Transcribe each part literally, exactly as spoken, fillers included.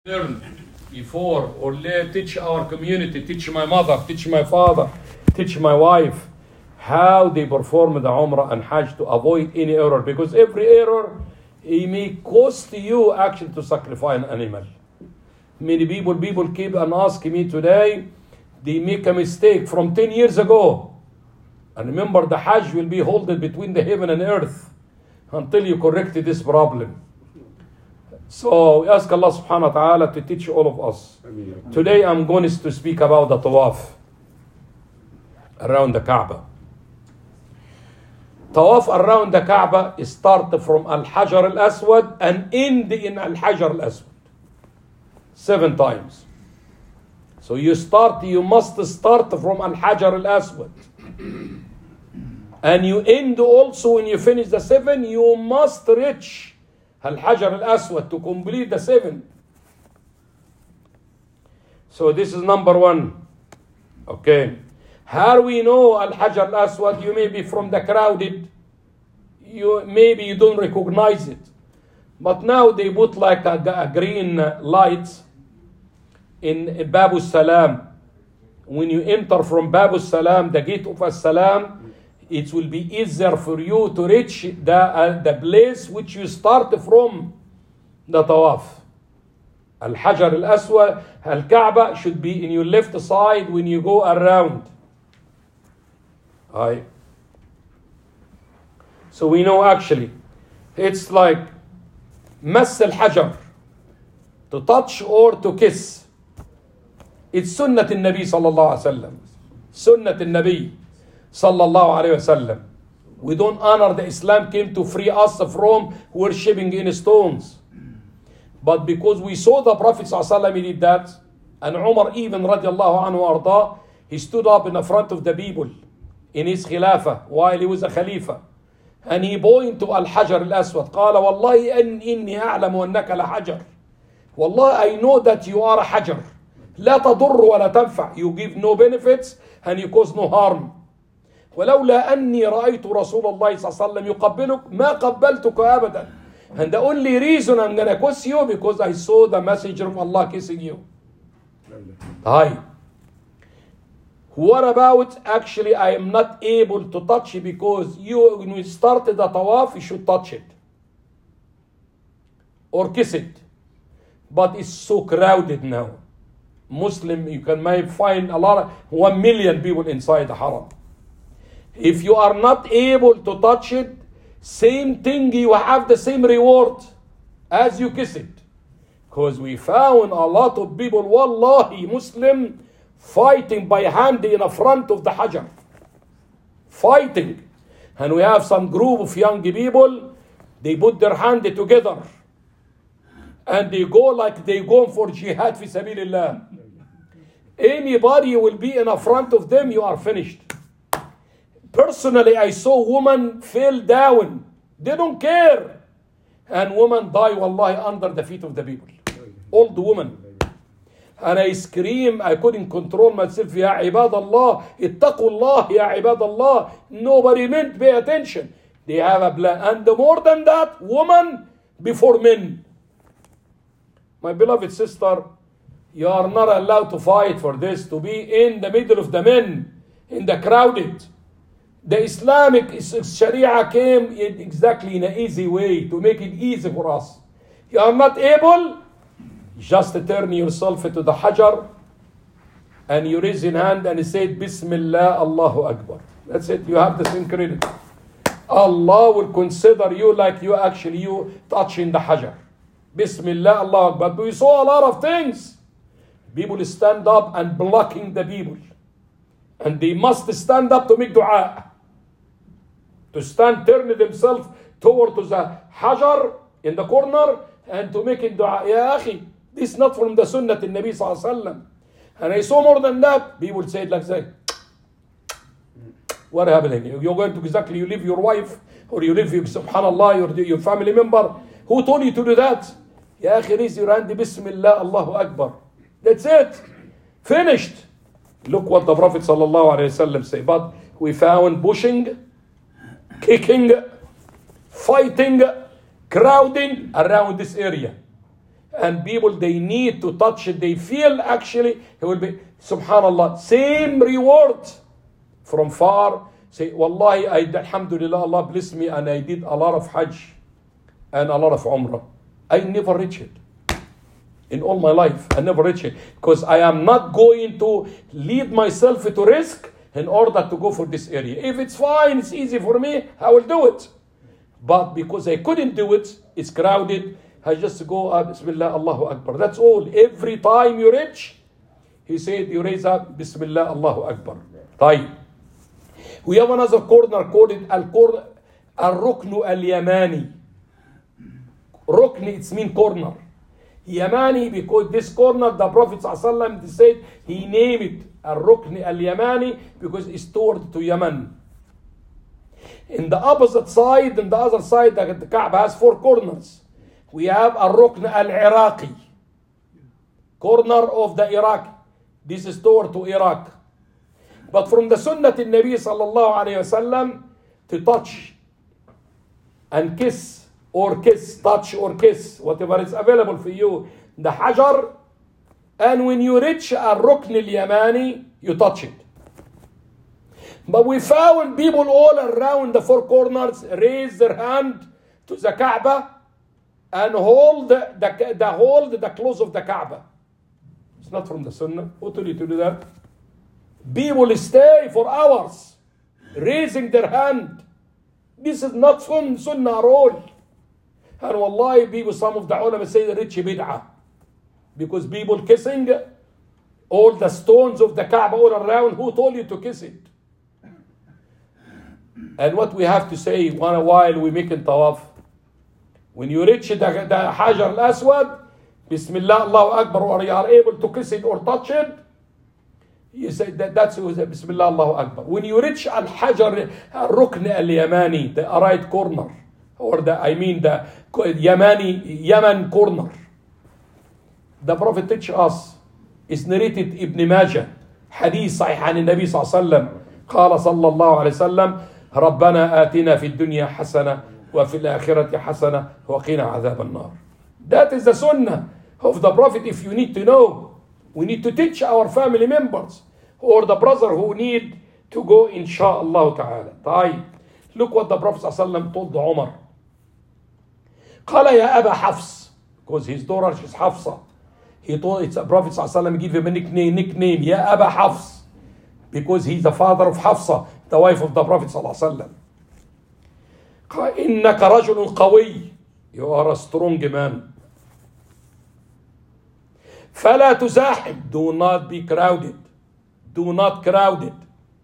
learn before or le- teach our community, teach my mother, teach my father, teach my wife how they perform the Umrah and Hajj to avoid any error, because every error it may cost you actually to sacrifice an animal. Many people people keep and ask me today, they make a mistake from ten years ago. And remember, the Hajj will be held between the heaven and earth until you correct this problem. So we ask Allah subhanahu wa ta'ala to teach all of us. Today I'm going to speak about the tawaf around the Kaaba. Tawaf around the Kaaba is start from Al-Hajar Al-Aswad and end in Al-Hajar Al-Aswad. Seven times. So you start, you must start from Al-Hajar Al-Aswad. And you end also when you finish the seven, you must reach Al-Hajar Al-Aswad to complete the seven. So this is number one. Okay. How we know Al-Hajar Al-Aswad? You may be from the crowded. You maybe you don't recognize it. But now they put like a, a green light in Babu Salam. When you enter from Babu Salam, the gate of As-Salam, it will be easier for you to reach the, uh, the place which you start from the Tawaf. Al-Hajar Al-Aswad, Al-Kaaba should be in your left side when you go around. Aye. So we know actually, it's like Mass Al-Hajar, to touch or to kiss. It's Sunnat al-Nabi sallallahu alayhi wa sallam. Sunnat al-Nabi sallallahu alayhi wa sallam. We don't honor the Islam came to free us from worshipping in stones. But because we saw the Prophet sallallahu alayhi wa sallam, he did that, and Umar even radiallahu anhu arda, he stood up in the front of the people in his khilafah while he was a khalifa. And he pointed to Al-Hajar Al-Aswad. قال والله أن إني أعلم أنك لحجر. والله, I know that you are a hajar. لا تضر ولا تنفع. You give no benefits and you cause no harm. ولولا أني رأيت رسول الله صلى الله عليه وسلم يقبلك ما قبلتك أبدا. And the only reason I'm going to kiss you because I saw the messenger of Allah kissing you. Hi. What about actually I am not able to touch it because you when you started the tawaf you should touch it or kiss it, but it's so crowded now. Muslim, you can may find a lot of one million people inside the haram. If you are not able to touch it, same thing, you have the same reward as you kiss it, because we found a lot of people, wallahi, Muslim, fighting by hand in the front of the Hajar. Fighting. And we have some group of young people, they put their hand together. And they go like they go for jihad fi sabilillah. Anybody will be in the front of them, you are finished. Personally, I saw women fell down. They don't care. And women die, wallahi, under the feet of the people. Old women. And I scream, I couldn't control myself. Ya ibadallah, ittaqullah, ya ibadallah. Nobody meant pay attention. They have a plan. And more than that, woman before men. My beloved sister, you are not allowed to fight for this, to be in the middle of the men, in the crowded. The Islamic Sharia came in exactly in an easy way, to make it easy for us. You are not able, just turn yourself to the Hajar and you raise your hand and say Bismillah, Allahu Akbar. That's it. You have the same credit. Allah will consider you like you actually you touching the Hajar. Bismillah, Allahu Akbar. But we saw a lot of things. People stand up and blocking the people. And they must stand up to make dua. To stand, turn themselves toward the Hajar in the corner and to make dua. Ya akhi, this is not from the Sunnah of Nabi sallallahu alaihi wasallam. And I saw more than that. People say it like that. What happened? You're going to exactly, you leave your wife or you leave, your, subhanallah, your, your family member. Who told you to do that? Ya akhi, raise your hand, Bismillah, Allahu Akbar. That's it. Finished. Look what the Prophet sallallahu alaihi wasallam said. But we found pushing, kicking, fighting, crowding around this area. and people, they need to touch it, they feel actually, he will be, subhanallah, same reward from far. Say, wallahi, I, alhamdulillah, Allah bless me, and I did a lot of Hajj and a lot of Umrah. I never reach it. In all my life, I never reach it. Because I am not going to lead myself to risk in order to go for this area. If it's fine, it's easy for me, I will do it. But because I couldn't do it, it's crowded, I just go, uh, Bismillah, Allahu Akbar. That's all. Every time you reach, he said, you raise up, Bismillah, Allahu Akbar. طيب. We have another corner called Al-Corner, Al-Ruknu Al-Yamani. Rukni, it's mean corner. Yamani, because this corner, the Prophet ﷺ said, he named it Al-Rukni Al-Yamani because it's toward to Yemen. In the opposite side, in the other side, the, the Kaaba has four corners. We have Al-Rukn Al-Iraqi, corner of the Iraq. This is toward to Iraq. But from the Sunnah of Nabi sallallahu alayhi wasallam to touch and kiss or kiss, touch or kiss, whatever is available for you, the Hajar, and when you reach Al-Rukn Al-Yamani, you touch it. But we found people all around the four corners raise their hand to the Kaaba and hold the, the, the hold the close of the Kaaba. It's not from the Sunnah. Who told you to do that? People stay for hours raising their hand. This is not sun, Sunnah at all. And wallahi, people, some of the ulama say that it's bid'ah. Because people kissing all the stones of the Kaaba all around, who told you to kiss it? And what we have to say one while we make tawaf, when you reach the, the Hajar al-Aswad, Bismillah, Allahu Akbar, or you are able to kiss it or touch it, you say that that's Bismillah, Allahu Akbar. When you reach Al-Hajar al-Rukn al-Yamani, the right corner, or the, I mean the Yamani, Yemen corner, the Prophet teaches us, is narrated Ibn Majah, Hadith Sahih an Nabi sallallahu alayhi wa sallam, قال صلى الله عليه وسلم ربنا آتنا في الدنيا حسنة وفي الآخرة حسنة وقنا عذاب النار. That is the sunnah of the Prophet. If you need to know, we need to teach our family members or the brother who need to go, inshallah ta'ala. طيب. Look what the Prophet صلى الله عليه وسلم told Umar. قال يا أبا حفص, because his daughter is Hafsa. He told it's the Prophet صلى الله عليه وسلم give him a nickname, nickname يا أبا حفص, because he's the father of Hafsa, the wife of the Prophet صلى الله عليه وسلم. قال إنك رجل قوي, you are a strong man. فلا تزاحم, do not be crowded, do not crowded.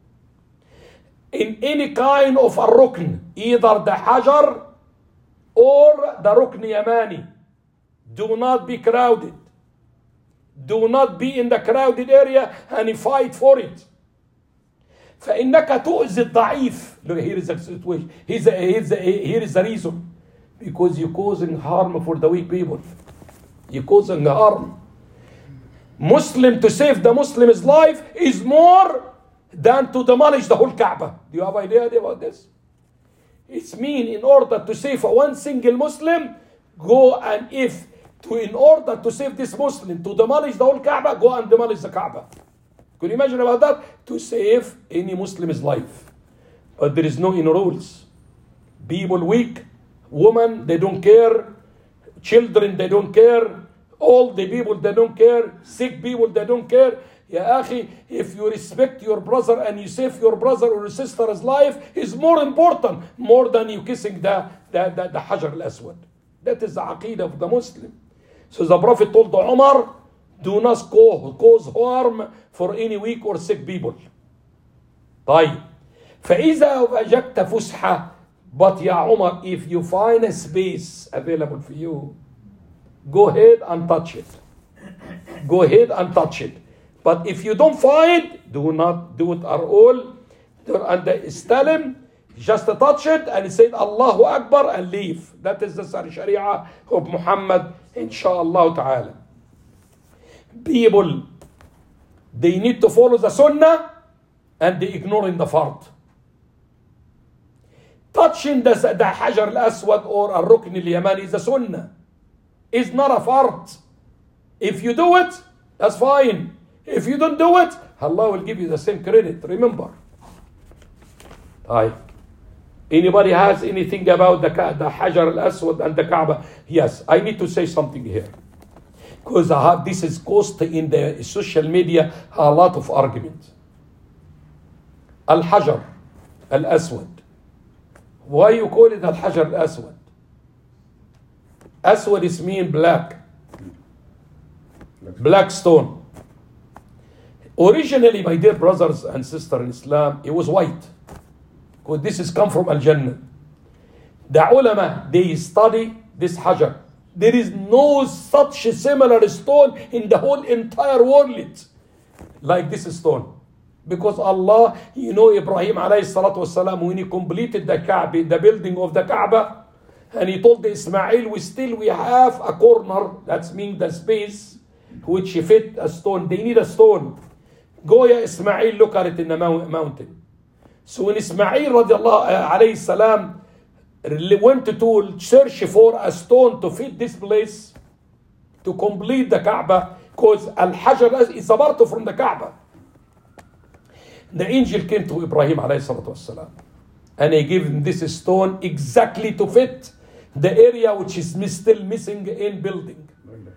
In any kind of a rukn, either the Hajar or the Rukn Yamani, do not be crowded. Do not be in the crowded area and fight for it. فإنك تؤذي الضعيف. Look, here is the situation. Here's the, here's the, here is the reason. Because you're causing harm for the weak people. You're causing harm. Muslim, to save the Muslim's life is more than to demolish the whole Kaaba. Do you have idea about this? It's mean in order to save one single Muslim, go and if to in order to save this Muslim, to demolish the whole Kaaba, go and demolish the Kaaba. Can you imagine about that? To save any Muslim's life. But there is no in rules. People weak, women, they don't care. Children, they don't care. All the people, they don't care. Sick people, they don't care. Ya akhi, if you respect your brother and you save your brother or your sister's life, is more important, more than you kissing the, the, the, the Hajar al-Aswad. That is the aqeedah of the Muslim. So the Prophet told Umar, do not cause harm for any weak or sick people. طيب. فإذا وجدت فسحة, but ya Umar, if you find a space available for you, go ahead and touch it. Go ahead and touch it. But if you don't find, do not do it at all. And Istalim, just touch it and say Allahu Akbar and leave. That is the Sharia of Muhammad, inshallah ta'ala. People, they need to follow the Sunnah and they ignoring the Fard. Touching the, the Hajar al-Aswad or al-Rukn al-Yamani is the Sunnah. It's not a fart. If you do it, that's fine. If you don't do it, Allah will give you the same credit. Remember. Aye. Anybody has anything about the, the Hajar al-Aswad and the Kaaba? Yes, I need to say something here. Because I have, this is caused in the social media a lot of argument. Al-Hajar al-Aswad. Why you call it Al-Hajar al-Aswad? Aswad is mean black. Black stone. Originally, my dear brothers and sisters in Islam, it was white. Because this is come from Al-Jannah. The ulama, they study this Hajar. There is no such a similar stone in the whole entire world like this stone. Because Allah, you know, Ibrahim alayhi salatu wasalam, when he completed the Kaaba, the building of the Kaaba, and he told the Ismail, we still we have a corner, that's mean the space, which fit a stone. They need a stone. Go ya Ismail, look at it in the mountain. So when Ismail radiallahu alayhi salam went to search for a stone to fit this place, to complete the Kaaba, because Al-Hajar is a part from the Kaaba. The angel came to Ibrahim alayhi salatu wasalam, and he gave him this stone exactly to fit the area which is still missing in building.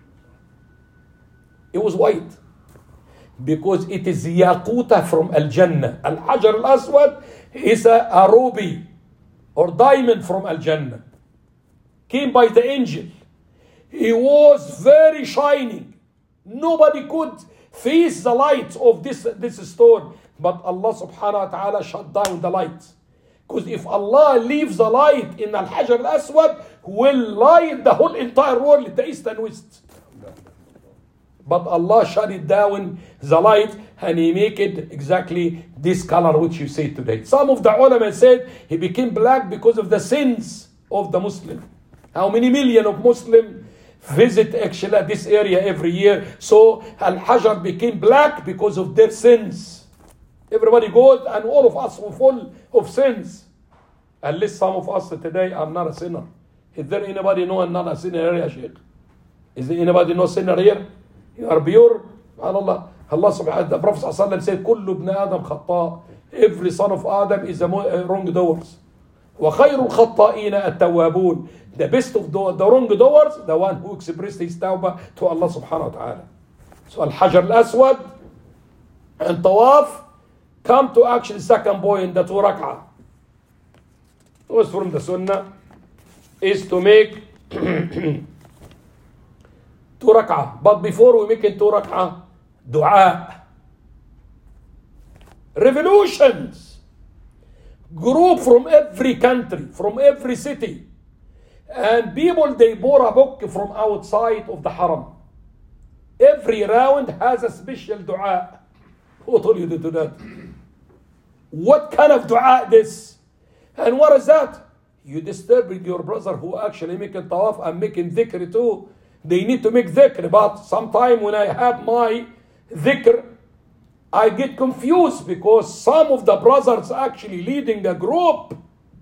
It was white. Because it is yaquta from Al-Jannah. Al-Hajar al-Aswad is a, a ruby or diamond from Al-Jannah. Came by the angel. He was very shining. Nobody could face the light of this, this stone. But Allah subhanahu wa ta'ala shut down the light. Because if Allah leaves the light in Al-Hajar al-Aswad, will light the whole entire world, the east and west. But Allah shut it down, the light, and He make it exactly this color which you see today. Some of the ulama said he became black because of the sins of the Muslim. How many million of Muslims visit actually this area every year? So Al-Hajar became black because of their sins. Everybody goes, and all of us are full of sins. At least some of us today are not a sinner. Is there anybody know another sinner here, Sheikh? Is there anybody know sinner here? You are pure. Allah, Allah subhanahu wa ta'ala, the Prophet sallallahu alaihi wasallam said, "Kullu ibn Adam khata." Every son of Adam is a wrongdoers. وَخَيْرُ الْخَطَّائِينَ التَّوَّابُونَ. The best of the, the wrongdoers, the one who expressed his tawbah to Allah subhanahu wa ta'ala. So Al-Hajar al-Aswad and Tawaf come to actually second point, the two rak'ah. Was from the Sunnah is to make two rak'ah. But before we make it two rak'ah, dua. Revolutions. Group from every country, from every city. And people, they bought a book from outside of the haram. Every round has a special dua. Who told you to do that? What kind of dua this? And what is that? You disturbing your brother who actually making tawaf and making dhikr too. They need to make dhikr, but sometime when I have my dhikr, I get confused because some of the brothers actually leading a group.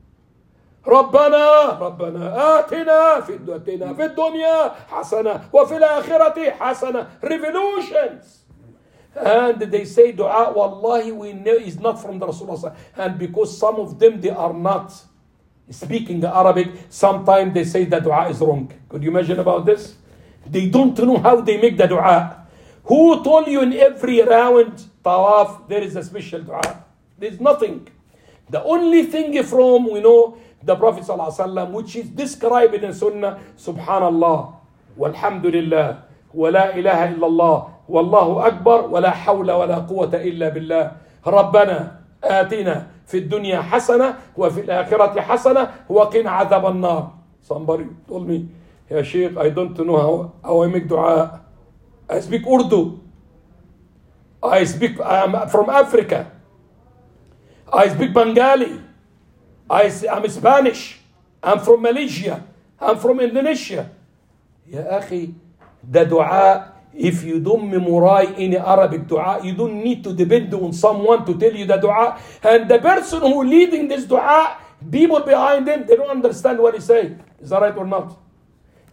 ربنا ربنا آتنا في الدنيا في الدنيا حسنة وفي الآخرة حسنة. Revolutions. And they say dua, wallahi we know is not from the Rasulullah. And because some of them, they are not speaking Arabic, sometimes they say the dua is wrong. Could you imagine about this? They don't know how they make the dua. Who told you in every round tawaf there is a special dua? There's nothing. The only thing from, we know, the Prophet ﷺ, which is described in the Sunnah, Subhanallah, walhamdulillah, wa la ilaha illallah, wallahu akbar, wa la hawla wa la quwwata illa billah. Rabbana atina fi dunya hasana wa fi al-akhirati hasana wa qina adhab an-nar. Somebody told me, Ya Sheikh, I don't know how, how I make dua. I speak Urdu. I speak, I am from Africa. I speak Bengali. I, I'm Spanish. I'm from Malaysia. I'm from Indonesia. Ya akhi, the dua, if you don't memorize any Arabic dua, you don't need to depend on someone to tell you the dua. And the person who leading this dua, people behind them, they don't understand what he's saying. Is that right or not?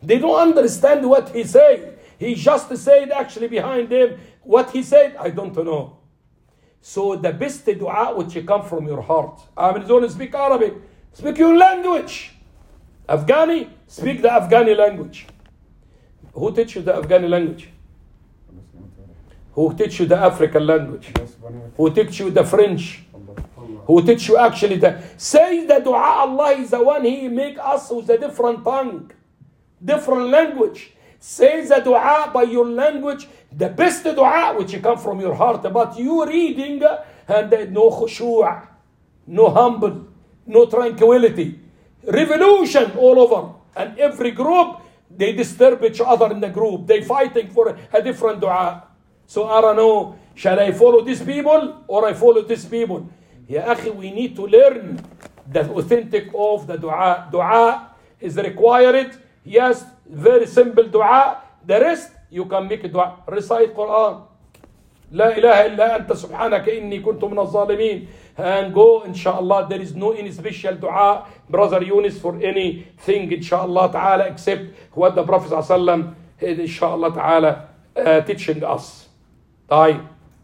They don't understand what he said. He just said actually behind him what he said, I don't know. So the best dua which come from your heart. I mean, don't speak Arabic. Speak your language. Afghani, speak the Afghani language. Who teach you the Afghani language? Who teach you the African language? Who teach you the French? Who teach you actually the... Say the dua, Allah is the one, He make us with a different tongue, different language. Say the dua by your language, the best dua which come from your heart. But you reading and no khushu', no humble, no tranquility. Revolution all over. And every group, they disturb each other in the group. They fighting for a different dua. So I don't know, shall I follow these people or I follow these people? Ya akhi, we need to learn the authentic of the dua. Dua is required. Yes, very simple dua. The rest, you can make a dua. Recite Quran. La ilaha illa anta subhanaka inni kuntu min al-zalimin. And go, inshallah. There is no any special dua, Brother Yunus, for anything, inshallah ta'ala, except what the Prophet sallallahu is, inshallah ta'ala, uh, teaching us. طيب.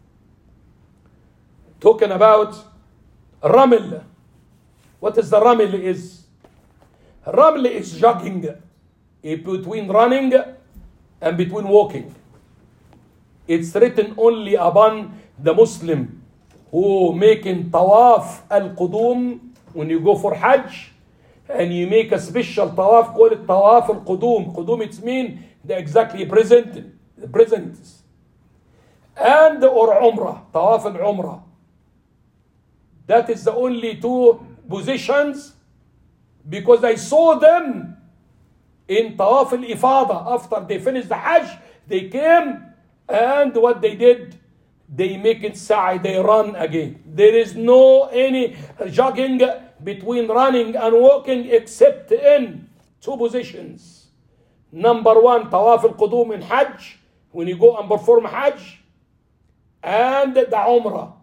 Talking about Raml. What is the Raml is? Raml is jogging between running and between walking. It's written only upon the Muslim who making tawaf al-qudum when you go for Hajj, and you make a special tawaf called tawaf al-qudum. Qudum, it means the exactly present, the present. And or Umrah, tawaf al-Umrah. That is the only two positions, because I saw them in tawaf al-ifada. After they finished the Hajj, they came, and what they did, they make it sa'i, they run again. There is no any jogging between running and walking except in two positions. Number one, tawaf al-qudum in Hajj, when you go and perform Hajj, and the Umrah.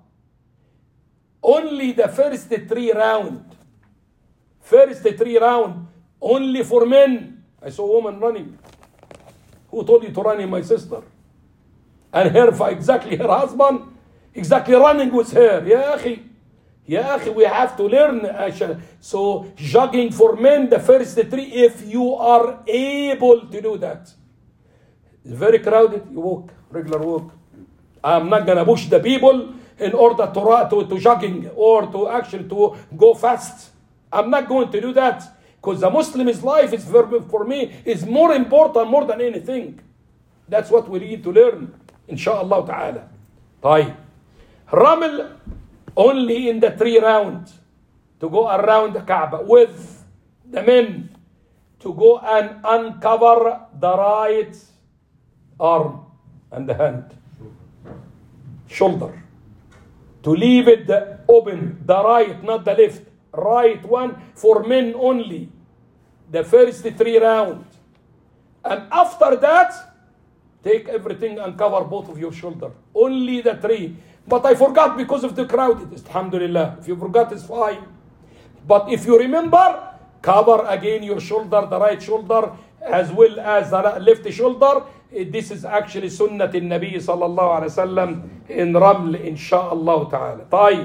Only the first three round. First three round, only for men. I saw a woman running. Who told you to run, my sister? And her, exactly her husband, exactly running with her. Ya akhi, ya akhi, we have to learn. So jogging for men, the first three, if you are able to do that. It's very crowded, you walk, regular walk. I'm not gonna push the people in order to, to, to jogging or to actually to go fast. I'm not going to do that, because the Muslim's life is for, for me is more important more than anything. That's what we need to learn, inshallah ta'ala. طيب. Raml only in the three round, to go around the Kaaba with the men, to go and uncover the right arm and the hand, shoulder, to leave it open, the right, not the left, right one for men only, the first three round. And after that, take everything and cover both of your shoulder, only the three. But I forgot because of the crowd. Alhamdulillah, if you forgot, it's fine. But if you remember, cover again your shoulder, the right shoulder, as well as the left shoulder. This is actually sunnah in Nabi sallallahu alayhi wa sallam in Raml, insha'Allah ta'ala. طيب.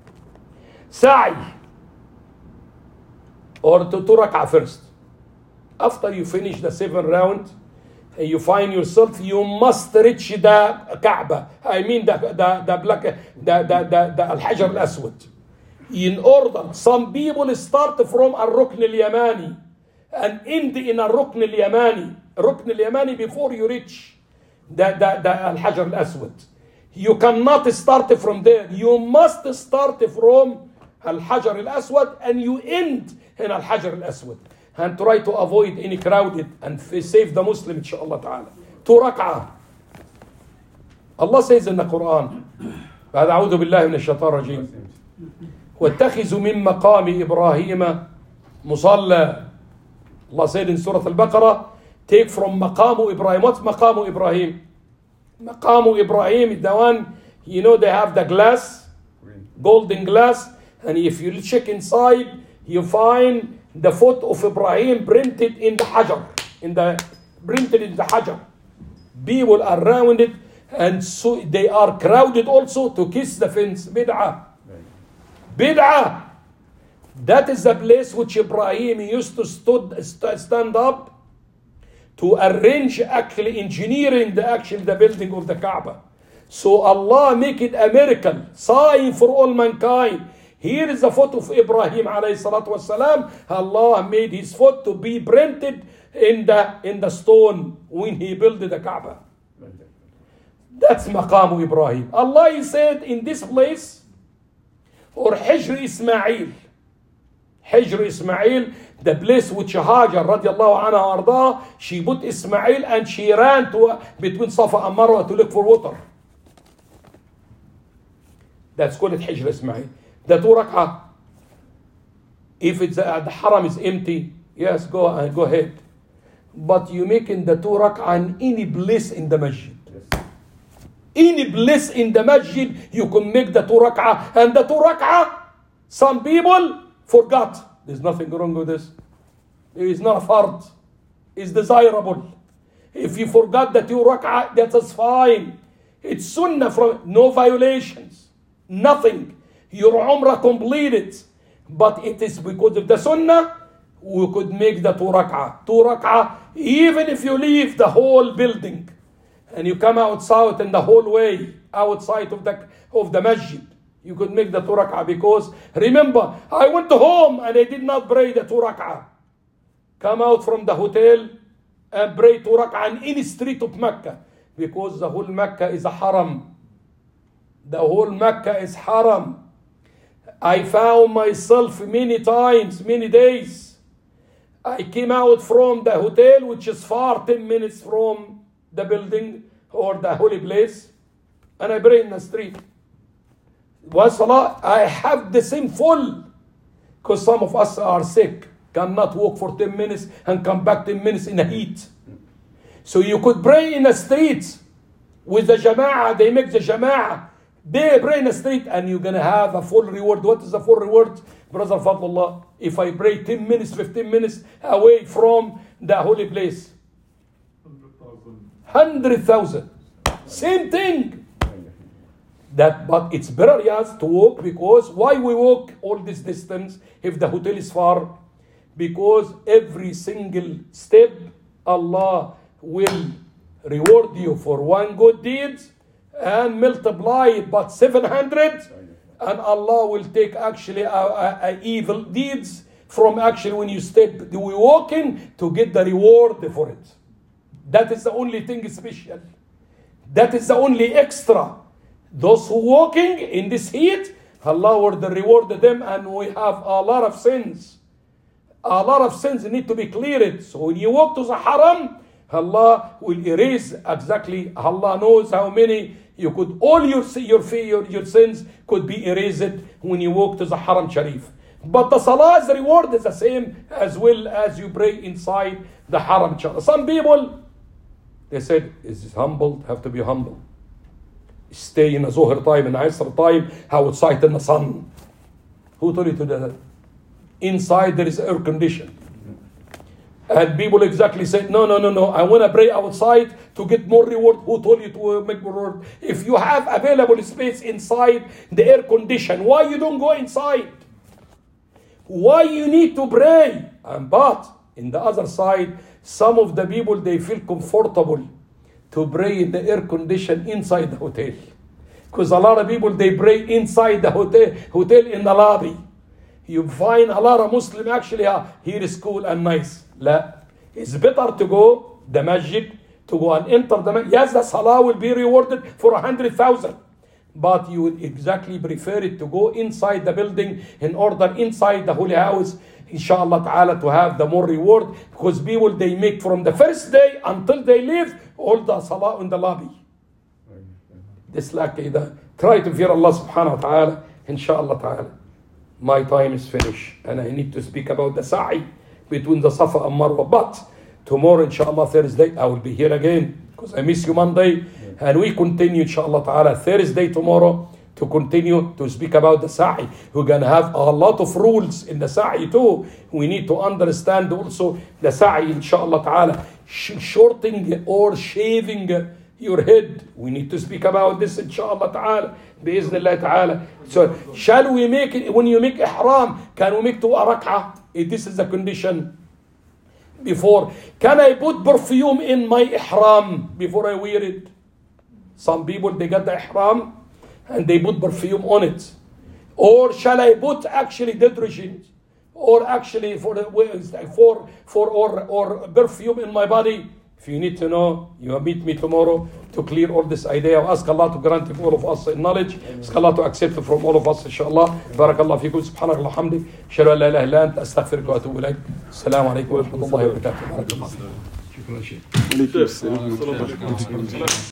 Sa'i. Or to two rak'ah first. After you finish the seven round, you find yourself, you must reach the Kaaba. I mean the the the black the the the, the Al-Hajar Al-Aswad. In order, some people start from Al-Rukn Al-Yamani and end in Al-Rukn Al-Yamani. Rukn Al-Yamani before you reach the, the, the Al-Hajar Al-Aswad. You cannot start from there. You must start from Al-Hajar Al-Aswad and you end in Al-Hajar Al-Aswad. And try to avoid any crowded and save the Muslim, inshallah ta'ala. Two rak'ah. Allah says in the Quran, بعد أعوذ بالله من الشيطان الرجيم, واتخذوا من مقام إبراهيم مصلى. Allah said in Surah Al-Baqarah, take from maqamu Ibrahim. What's maqamu Ibrahim? Maqamu Ibrahim is the one, you know, they have the glass, golden glass, and if you check inside, you find the foot of Ibrahim printed in the Hajar. in the printed in the hajar. People around it, and so they are crowded also to kiss the fence. Bid'ah. Bid'ah. That is the place which Ibrahim used to stood, stand up to arrange, actually engineering the actual the building of the Kaaba. So Allah make it a miracle, sign for all mankind. Here is a photo of Ibrahim alayhi salatu wasalam. Allah made his foot to be printed in the in the stone when he built the Kaaba. That's maqam Ibrahim. Allah he said in this place, or Hijr Ismail. Hijr Ismail, the place which Hajar radiallahu anha arda, she put Ismail and she ran to between Safa and Marwa to look for water. That's called Hijr Ismail. The two rak'ah, if it's uh, the haram is empty, yes, go uh, go ahead. But you make in the two rak'ah in any place in the masjid. Yes. Any place in the masjid, you can make the two rak'ah. And the two rak'ah, some people forgot. There's nothing wrong with this. It's not a fard. It's desirable. If you forgot the two rak'ah, that's fine. It's sunnah from no violations. Nothing. Your umrah completed. But it is because of the sunnah, we could make the two rak'ah. Two rak'ah, even if you leave the whole building and you come outside in the hallway, outside of the, of the masjid, you could make the two rak'ah. Because remember, I went home and I did not pray the two rak'ah. Come out from the hotel and pray two rak'ah in any street of Mecca. Because the whole Mecca is a haram. The whole Mecca is haram. I found myself many times, many days. I came out from the hotel, which is far ten minutes from the building or the holy place, and I pray in the street. One salah, I have the same full, because some of us are sick, cannot walk for ten minutes and come back ten minutes in the heat. So you could pray in the street with the jama'ah, they make the jama'ah. They pray in the street and you're going to have a full reward. What is the full reward? Brother Fadlullah, if I pray ten minutes, fifteen minutes away from the holy place. one hundred thousand. Same thing. That, but it's better, yes, to walk, because why we walk all this distance if the hotel is far? Because every single step, Allah will reward you for one good deed and multiply it by seven hundred, and Allah will take actually a, a, a evil deeds from actually when you step, we walking to get the reward for it. That is the only thing special. That is the only extra. Those who walking in this heat, Allah will reward them, and we have a lot of sins. A lot of sins need to be cleared. So when you walk to the haram, Allah will erase exactly. Allah knows how many you could, all your your your, your sins could be erased when you walk to the Haram Sharif. But the Salah's reward is the same as well as you pray inside the Haram Sharif. Some people, they said, is humble, have to be humble. Stay in a Zuhr time, in Asr time, outside in the sun. Who told you to do that? Inside there is air condition. And people exactly said, no, no, no, no, I want to pray outside to get more reward. Who told you to make more reward? If you have available space inside the air condition, why you don't go inside? Why you need to pray? And but, in the other side, some of the people, they feel comfortable to pray in the air condition inside the hotel. Because a lot of people, they pray inside the hotel, hotel in the lobby. You find a lot of Muslims actually are, here is cool and nice. La. It's better to go the masjid, to go and enter the masjid. Yes, the salah will be rewarded for a hundred thousand. But you would exactly prefer it to go inside the building in order inside the holy house, inshallah ta'ala, to have the more reward. Because people, they make from the first day until they leave all the salah in the lobby. This like that. Try to fear Allah subhanahu wa ta'ala, inshallah ta'ala. My time is finished and I need to speak about the sa'i between the Safa and Marwa. But tomorrow, inshallah, Thursday, I will be here again because I miss you Monday. And we continue, inshallah ta'ala, Thursday tomorrow to continue to speak about the sa'i. We're going to have a lot of rules in the sa'i too. We need to understand also the sa'i, inshallah ta'ala. Sh- shorting or shaving your head. We need to speak about this, inshallah ta'ala. Bi'idhnillah ta'ala. So, shall we make it, when you make ihram, can we make two rak'ah? This is the condition. Before, can I put perfume in my ihram before I wear it? Some people, they got the ihram and they put perfume on it. Or shall I put actually detergent or actually for the for for or or perfume in my body? If you need to know, you meet me tomorrow to clear all this idea. Ask Allah to grant all of us knowledge. Ask Allah to accept it from all of us, inshallah. Barakallah fikum. Subhanakallah hamdi. Shalla la ilaha illa anta astaghfiruka wa atubu ilayk. Assalamu alaikum wa rahmatullahi wa barakatuh. Barakallah. Shukran.